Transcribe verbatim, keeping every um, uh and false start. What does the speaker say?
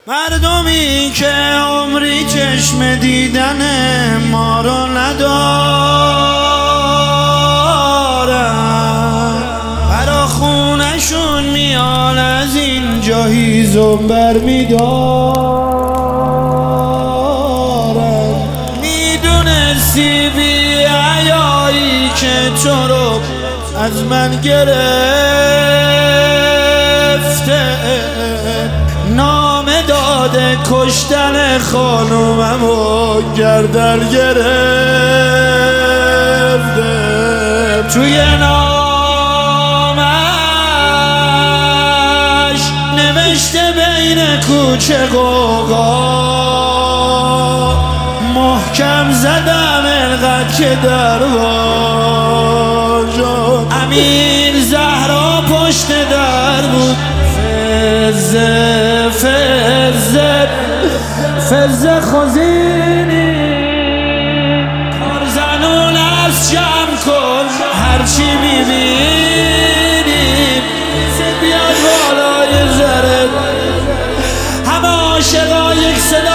مردمی که عمری چشم دیدن ما رو ندارن، برا خونشون میان از اینجا هیزم برمیدارن. میدونستی بی حیایی که تو رو از من گرفته، نامه داده کشتن خانومم و گردن گرفته. توی نامش نوشته بین کوچه قوقا، محکم زدم انقدر که درواجا امین زهرا پشت در بود. فزه فزه فزه خوزینی کارزنون از جمع کن، هرچی میبینیم بیاد بالای زره. همه عاشقا یک صدا